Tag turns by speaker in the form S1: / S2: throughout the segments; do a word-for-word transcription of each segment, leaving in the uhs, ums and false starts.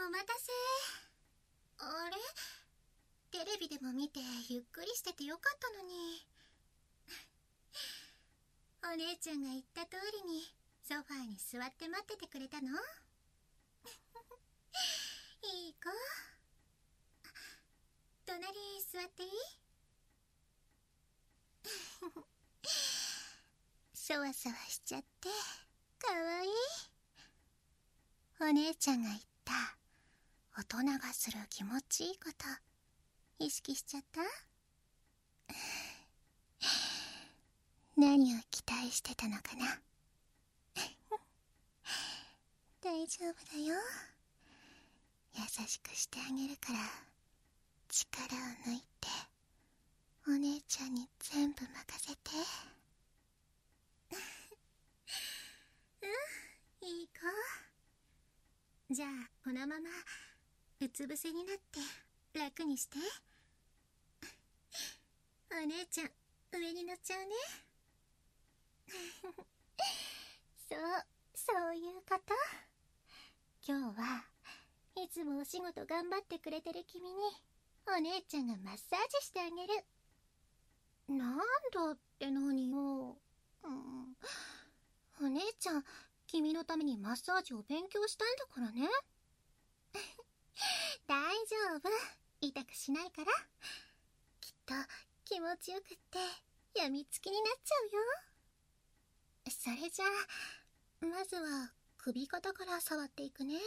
S1: お待たせ。あれ、テレビでも見てゆっくりしててよかったのに。お姉ちゃんが言った通りにソファーに座って待っててくれたの？いい子。隣座っていい？そわそわしちゃってかわいい。お姉ちゃんが言った大人がする気持ちいいこと意識しちゃった？何を期待してたのかな？大丈夫だよ。優しくしてあげるから力を抜いてお姉ちゃんに全部任せて。うん、いい子。じゃあこのままうつ伏せになって楽にして。お姉ちゃん上に乗っちゃうね。そう、そういうこと。今日はいつもお仕事頑張ってくれてる君にお姉ちゃんがマッサージしてあげる。なんだって何よ、うん、お姉ちゃん君のためにマッサージを勉強したんだからね。大丈夫、痛くしないから。きっと気持ちよくってやみつきになっちゃうよ。それじゃあまずは首肩から触っていくね。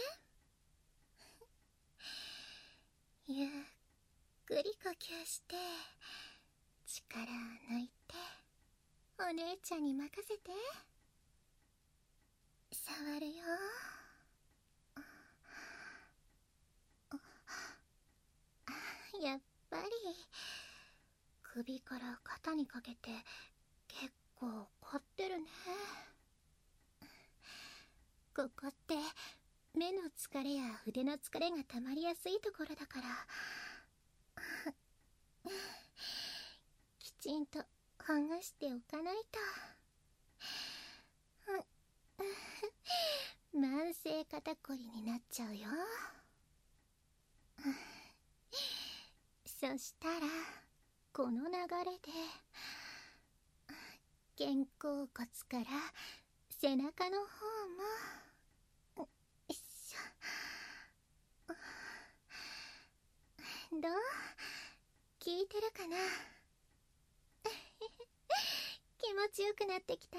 S1: ゆっくり呼吸して力を抜いてお姉ちゃんに任せて。触るよ。やっぱり首から肩にかけて結構凝ってるね。ここって目の疲れや腕の疲れがたまりやすいところだからきちんとほぐしておかないと慢性肩こりになっちゃうよ。そしたらこの流れで肩甲骨から背中の方もよいしょ。どう？効いてるかな？気持ちよくなってきた？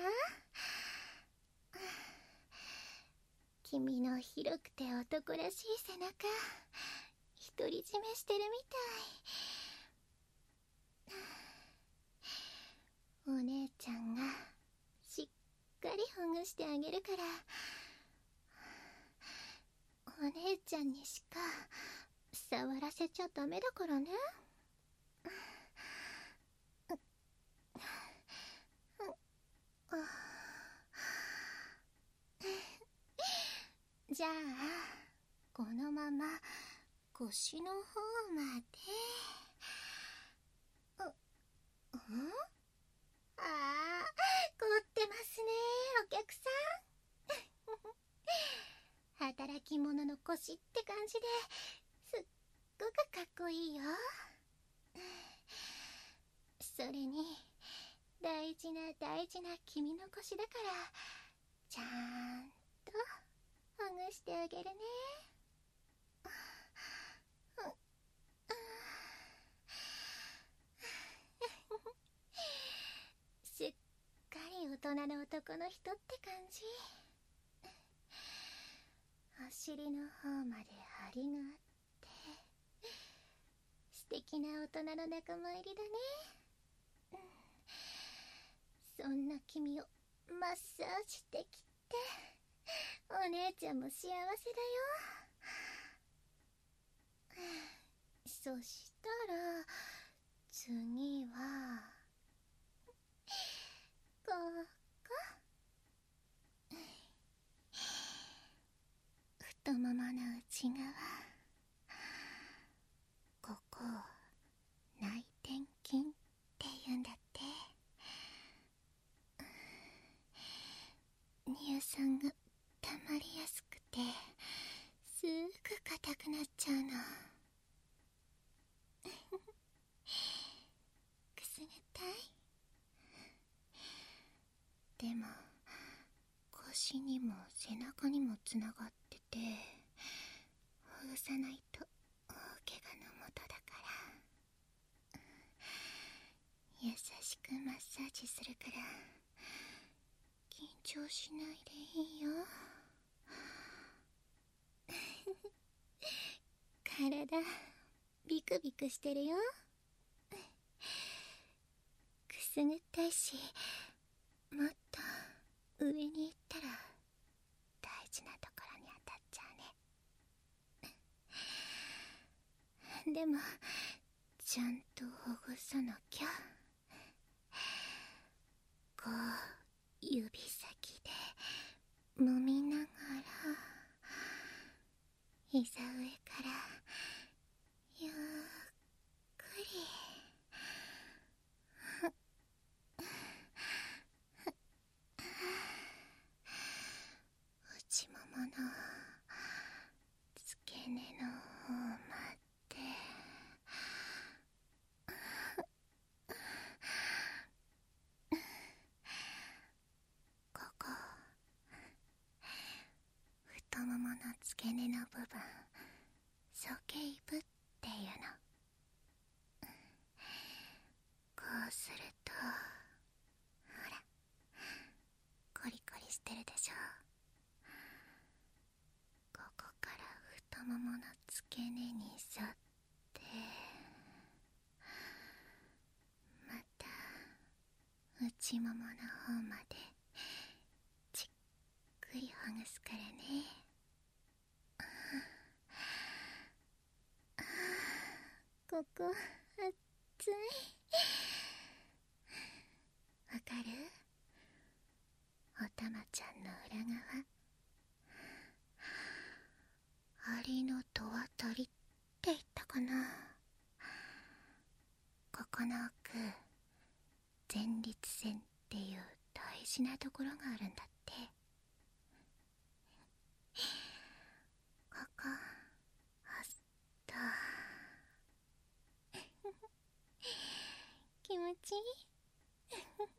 S1: 君の広くて男らしい背中独り占めしてるみたい。お姉ちゃんがしっかりほぐしてあげるから、お姉ちゃんにしか触らせちゃダメだからね。じゃあこのまま腰の方まで。う、うん？ああ、凝ってますね、お客さん。働き者の腰って感じですっごくかっこいいよ。それに大事な大事な君の腰だからちゃんとほぐしてあげるね。すっかり大人の男の人って感じ。お尻の方まで張りがあって素敵な大人の仲間入りだね。そんな君をマッサージできてお姉ちゃんも幸せだよ。そしたら次はここ、太ももの内側、ここを内転筋って言うんだって。乳酸が溜まりやすくてすぐ硬く背中にもつながってて、ほぐさないと大怪我のもとだから。優しくマッサージするから緊張しないでいいよ。体ビクビクしてるよ。くすぐったいし、もっと上に行ったら大事なところに当たっちゃうね。でもちゃんとほぐさなきゃ。こう指先で揉みながら膝上からゆっくり内ももの付け根の方までここ太ももの付け根の部分、鼠径部っていうの。こうするとほらコリコリしてるでしょ。ここから太ももの付け根に沿ってまた内ももの方までじっくりほぐすからね。ここ熱い。わかる？おたまちゃんの裏側、アリの戸渡りって言ったかな。ここの奥、前立腺っていう大事なところがあるんだって。ここ押すと気持ちいい。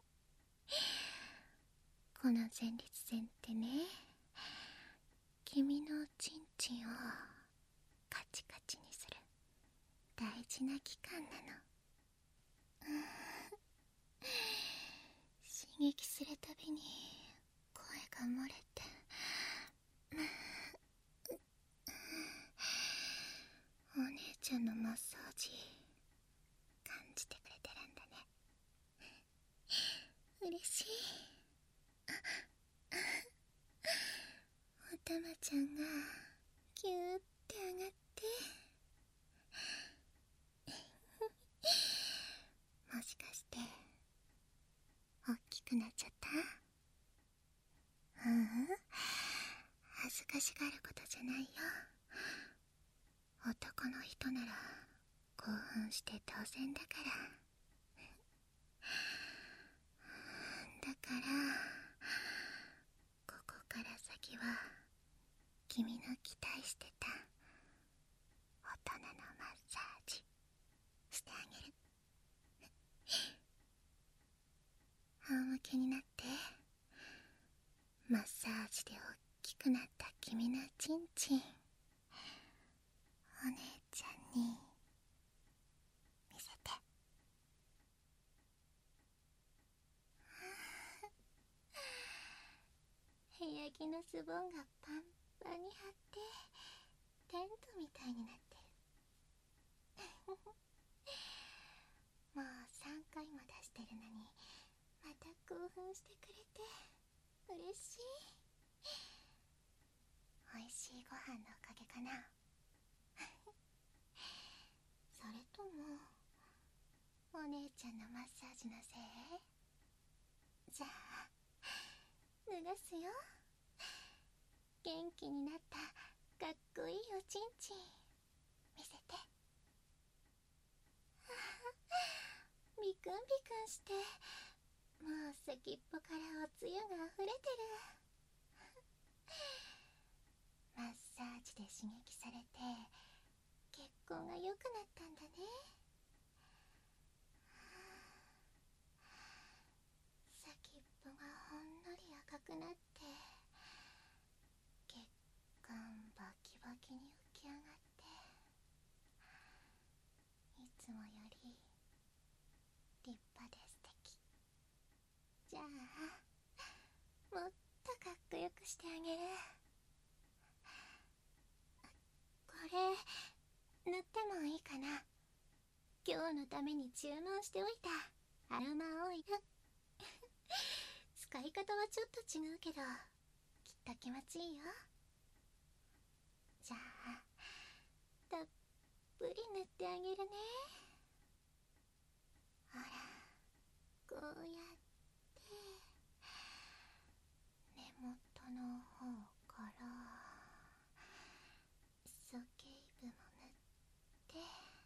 S1: この前立腺ってね、君のチンチンをカチカチにする大事な器官なの。刺激するたびに声が漏れて、お姉ちゃんのマッサージ感じてくれてるんだね。嬉しい。おたまちゃんがキューって上がってもしかして大きくなっちゃった？ううん、恥ずかしがることじゃないよ。男の人なら興奮して当然だから。だからここから先は君の期待してた大人のマッサージしてあげる。仰向けになって、マッサージで大きくなった君のチンチンお姉ちゃんに見せて。部屋着のズボンがパンパンに張ってテントみたいになってる。もうさんかいも出してるのにまた興奮してくれて嬉しい。おいしいご飯のおかげかな。それともお姉ちゃんのマッサージのせい？じゃあ脱がすよ。元気になったかっこいいおちんちん見せて。ビクンビクンしてもう先っぽからおつゆがあふれてる。マッサージで刺激されて血行が良くなったんだね。先っぽがほんのり赤くなってのために注文しておいたアロマオイル使い方はちょっと違うけどきっと気持ちいいよ。じゃあたっぷり塗ってあげるね。ほら、こうやって根元の方から鼠径部も塗って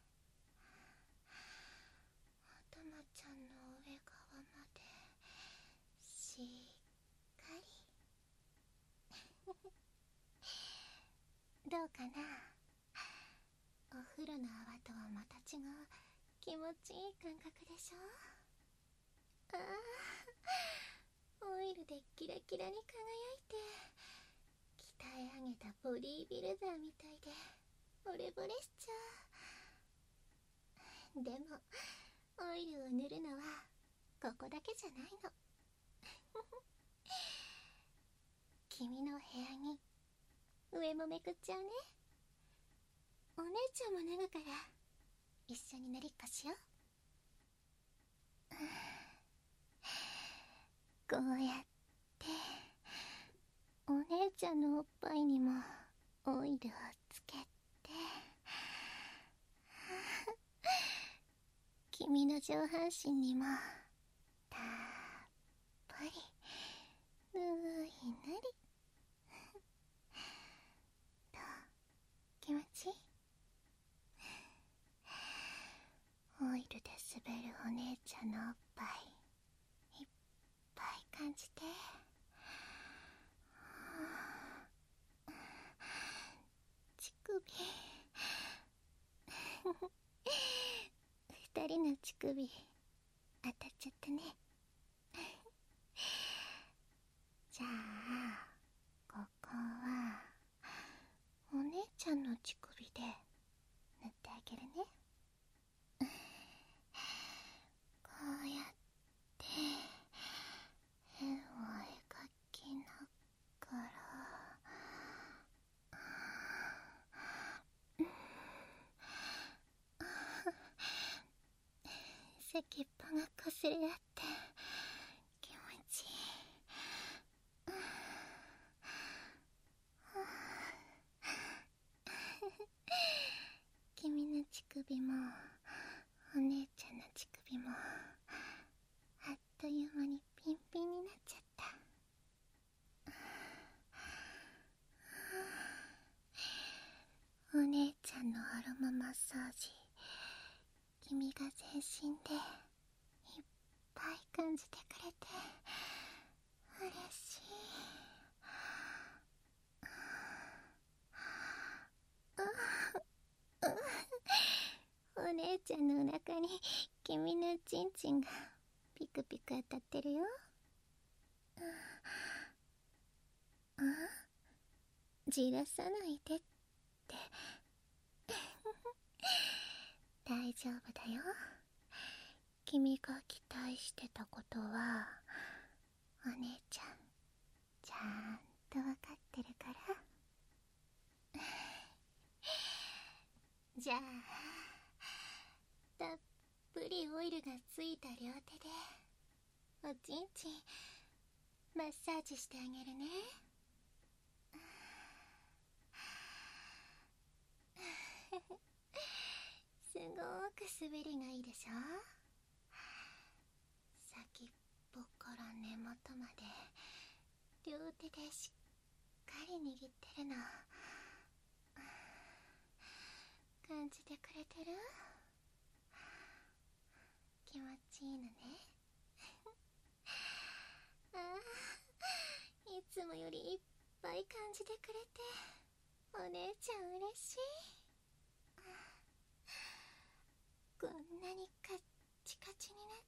S1: 頭ちゃんの上側までしっかりどうかな。お風呂の泡とはまた違う気持ちいい感覚でしょ。ああ、オイルでキラキラに輝いて鍛え上げたボディービルダーみたいで惚れ惚れしちゃう。でもオイルを塗るのはここだけじゃないの君の部屋に上もめくっちゃうね。お姉ちゃんも脱ぐから一緒に塗りっこしよう。こうやってお姉ちゃんのおっぱいにもオイルをつけて君の上半身にもたっぷりぬいぬりと気持ちいい。オイルで滑るお姉ちゃんのおっぱいいっぱい感じて。乳首二人の乳首当たっちゃったねじゃあここはお姉ちゃんの乳首で塗ってあげるね。こうやって絵を描きながら先っぽが擦れ合って気持ちいい。君の乳首もお姉ちゃんの乳首もあっという間にピンピンになっちゃった。お姉ちゃんのアロママッサージ君が全身でいっぱい感じてくれて嬉しい。お姉ちゃんのお腹に君のチンチンがピクピク当たってるよ。あ、じらさないでって大丈夫だよ。君が期待してたことはお姉ちゃんちゃんとわかってるからじゃあたっぷりオイルがついた両手でおちんちんマッサージしてあげるね。すごーく滑りがいいでしょ。先っぽから根元まで両手でしっかり握ってるの感じてくれてる？気持ちいいのねああ、いつもよりいっぱい感じてくれてお姉ちゃん嬉しい。こんなにカッチカチにな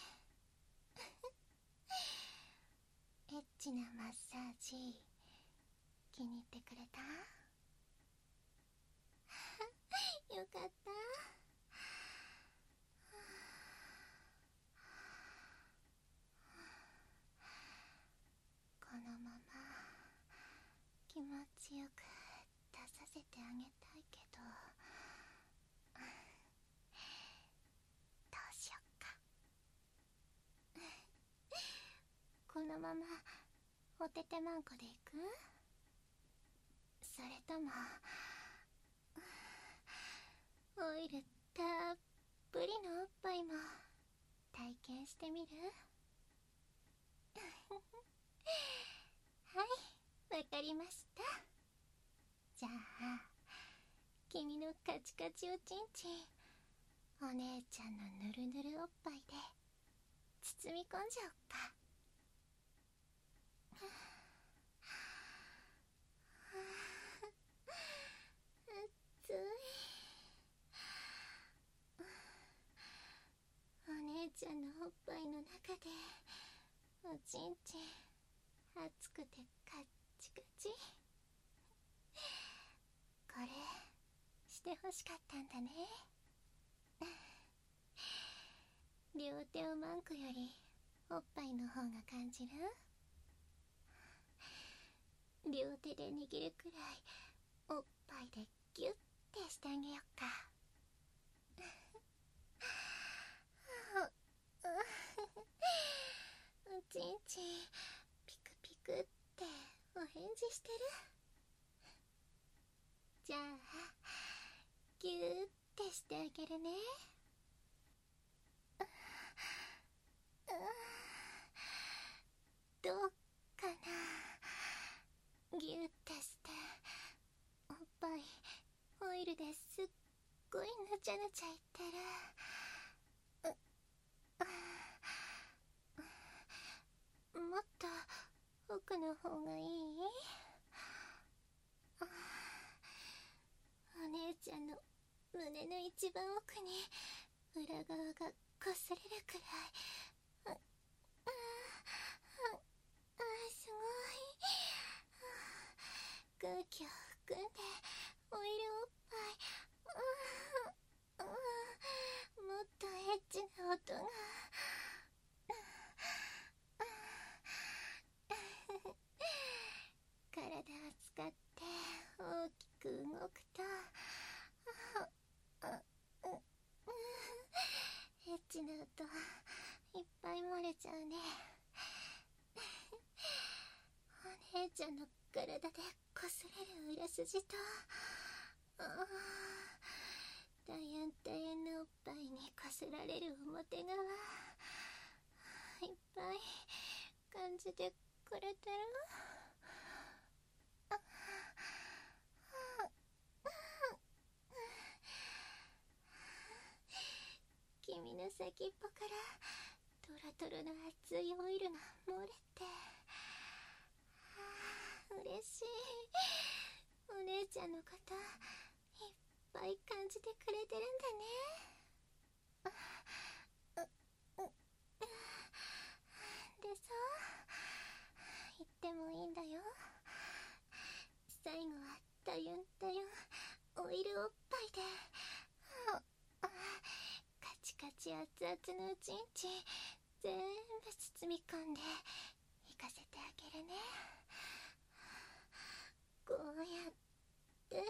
S1: ってエッチなマッサージ気に入ってくれた？よかった。このまま気持ちよく出させてあげたいけどままおててまんこでいく？それともオイルたっぷりのおっぱいも体験してみる？はい、わかりました。じゃあ君のカチカチおちんちん、お姉ちゃんのぬるぬるおっぱいで包み込んじゃおっか。熱い。お姉ちゃんのおっぱいの中でおちんちん熱くてカッチカチ。これしてほしかったんだね。両手をマンコよりおっぱいの方が感じる？両手で握るくらいおっぱいでギュッてしてあげよっか。おちんちんピクピクってお返事してる？じゃあギューってしてあげるね。どうかな。ギューってしておっぱいオイルですっごいぬちゃぬちゃいってる。もっと奥の方がいい？お姉ちゃんの胸の一番奥に裏側がこすれるくらい。あああ、すごい。空気を含んでオイルおっぱい。もっとエッチな音が。体を使って大きく動くとエッチな音いっぱい漏れちゃうね。お姉ちゃんの体でこすれる裏筋と大変大変なおっぱいにこすられる表側いっぱい感じてくれてる？君の先っぽからトロトロの熱いオイルが漏れて、嬉しい。お姉ちゃんのこといっぱい感じてくれてるんだね。でさ、言ってもいいんだよ。最後はたゆんたゆんオイルおっぱいでカチカチ熱々のうちんちん全部包み込んでいかせてあげるね。こうやって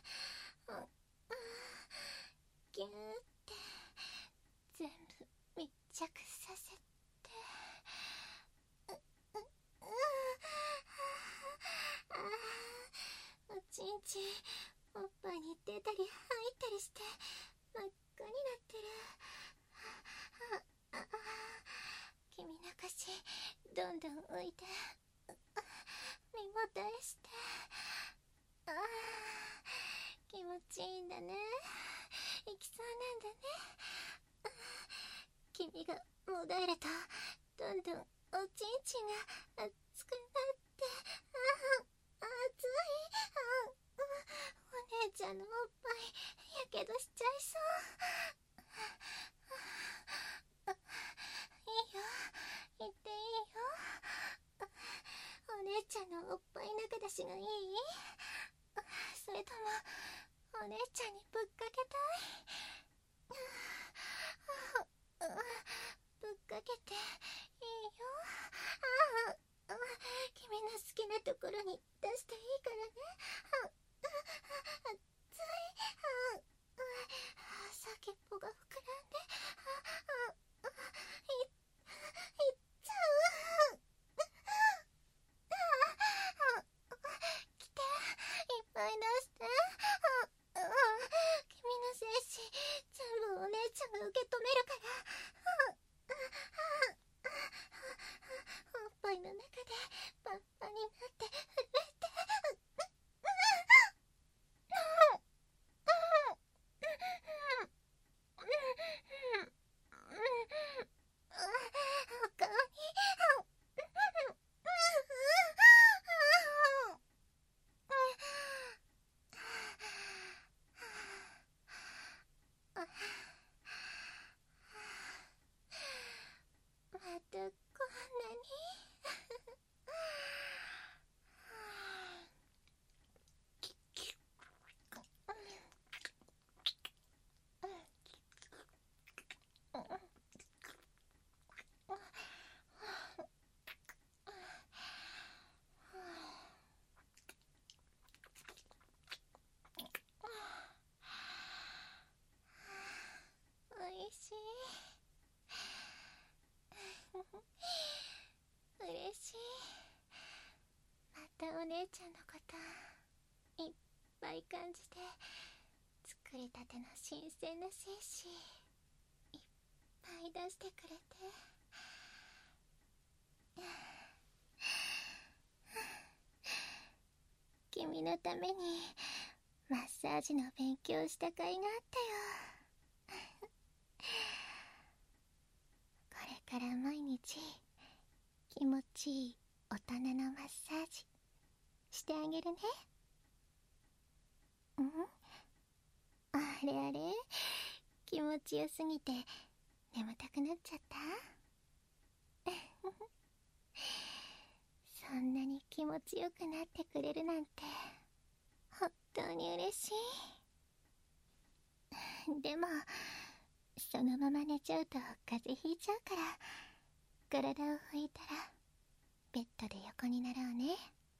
S1: ギューって全部密着させて、おちんちんおっぱいに出たり入ったりして真っ赤になってる。君の腰どんどん浮いて身もたえして、ああ気持ちいいんだね。いきそうなんだね。君がもだえるとどんどんおちんちんが熱くなって、ああ熱い。あお姉ちゃんのおっぱいやけどしちゃいそう。いいよ言っていいよ。お姉ちゃんのおっぱい中出しがいい？それともお姉ちゃんにぶっかけたい？ぶっかけていいよ。君の好きなところに出していいからね。熱い。先っぽが膨らんでいっちゃう。 い感じで作りたての新鮮な精子いっぱい出してくれて、君のためにマッサージの勉強した甲斐があったよ。これから毎日気持ちいい大人のマッサージしてあげるね。ん？あれあれ、気持ちよすぎて眠たくなっちゃった？そんなに気持ちよくなってくれるなんて本当に嬉しい。でもそのまま寝ちゃうと風邪ひいちゃうから、体を拭いたらベッドで横になろうね。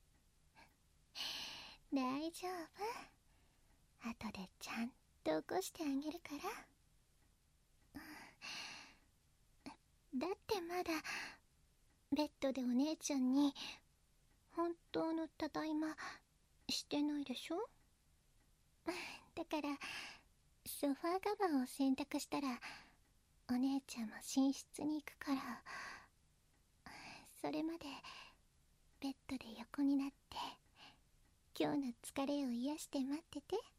S1: 大丈夫、後でちゃんと起こしてあげるから。だってまだベッドでお姉ちゃんに本当のただいましてないでしょ。だからソファーカバーを洗濯したらお姉ちゃんも寝室に行くから、それまでベッドで横になって今日の疲れを癒して待ってて。